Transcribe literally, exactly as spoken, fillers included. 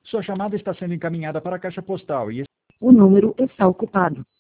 Sua chamada está sendo encaminhada para a caixa postal e... O número está ocupado.